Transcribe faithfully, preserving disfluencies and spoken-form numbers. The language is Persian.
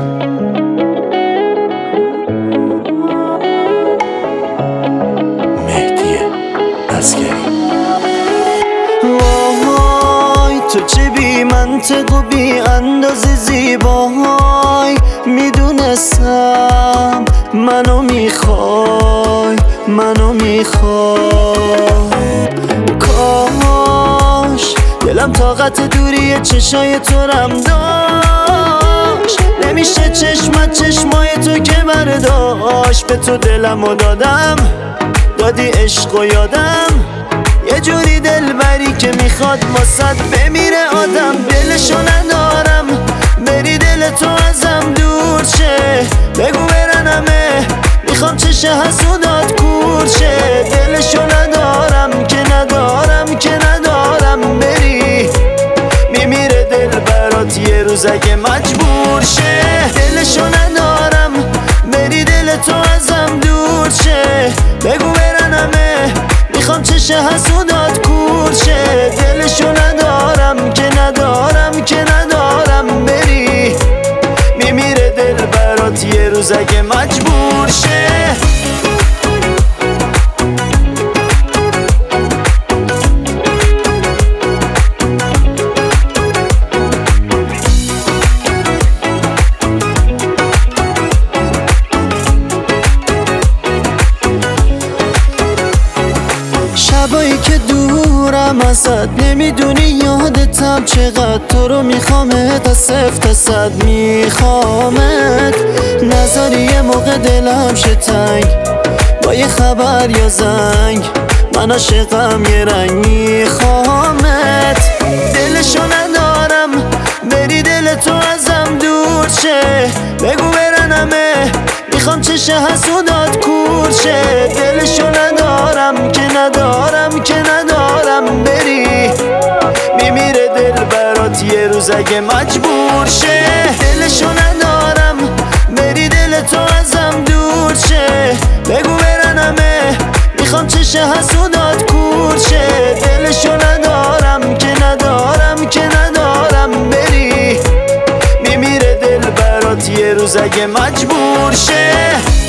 مهدی عسگری. وای تو چه بی منطق و بی اندازه زیبای، میدونستم منو میخوای، منو میخوای. کاش دلم طاقت دوری چشای تو رم داشت، نمیشه چشمت چشمای تو که برداشت. به تو دلمو دادم، دادی عشق و یادم، یه جوری دل بری که میخواد واسد بمیره آدم. دلشو ندارم بری دل تو ازم دور شه، بگو برنمه میخوام چشه حسودات کور شه. دلشو ندارم که ندارم که ندارم بری، میمیره دل برات یه روز اگه مجبور شه. دلشو ندارم بری دل تو ازم دور شه، بگو برنمه میخوام چشه حسودات کور شه. دلشو ندارم که ندارم که ندارم بری، میمیره دل برات یه روز اگه مجبور شه. شبایی که دورم ازت نمیدونی یادتم چقدر تو رو میخوامت، از صفر تا صد میخوامت. نذاری یه موقع دلم شه تنگ با یه خبر یا زنگ، من عاشقم یه رنگ میخوامت. دلشو ندارم بری دل تو ازم دور شه، بگو برنمه میخوام چشه حسودات کور شه. دلشو ندارم که ندارم که ندارم بری، میمیره دل برات یه روز اگه مجبور شه. دلشو ندارم بری دل تو ازم دور شه، بگو برنمه میخوام چشه حسودات کور شه. دلشو ندارم که ندارم که ندارم بری، میمیره دل برات یه روز اگه مجبور شه.